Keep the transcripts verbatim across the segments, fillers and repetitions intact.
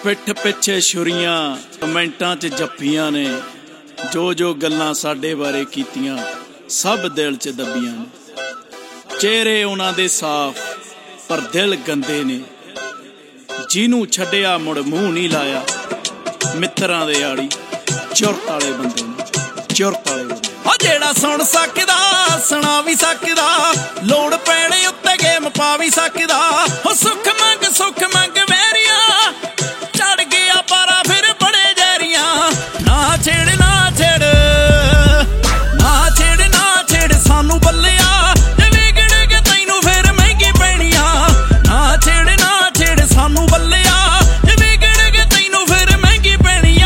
पिठ पिछे छुरियां कमेंटां च जप्पियां ने, जो जो गल्लां साडे बारे कीतियां सब दिल च दबियां ने। चेहरे उन्हां दे साफ पर दिल गंदे ने, जिनू छड्डिया मुड़ मूँह नहीं लाया। मित्रां दे आड़ी चुरत वाले बंदे ने, चुरत वाले बंदे। ओ जेड़ा सुन सकदा सुणा भी सकदा, लोड़ पैणे उत्ते गेम पा भी सकदा। ओ सुख मंग सुख मंग वैरिया, चढ़ गया पारा फिर बड़े जहरिया। ना छेड़ ना छेड़ ना छेड़ ना छेड़ सानू बल्लिया, जे विगड़ के तैनू फिर महंगी पैणिया। ना छेड़ ना छेड़ सानू बल्लिया, जे विगड़ के तैनू फिर महंगी पैणिया।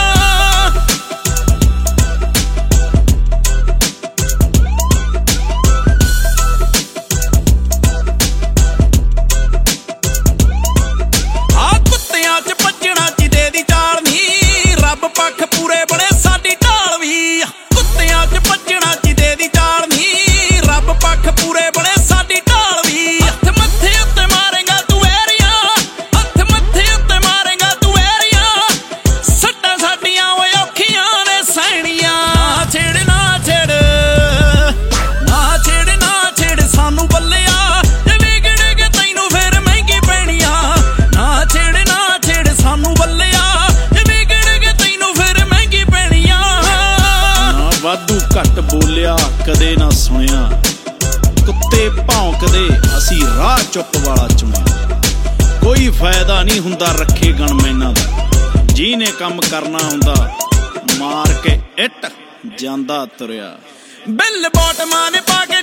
वाधू घट बोलिया कदे ना सुनिया, कुत्ते भौंकदे असी राह चुप वाला चुनिया। कोई फायदा नहीं हुंदा रखे गनमैनां दा, जिहने कम करना हुंदा मार के इट जांदा तुरिया। बिल बॉटमां ने पा के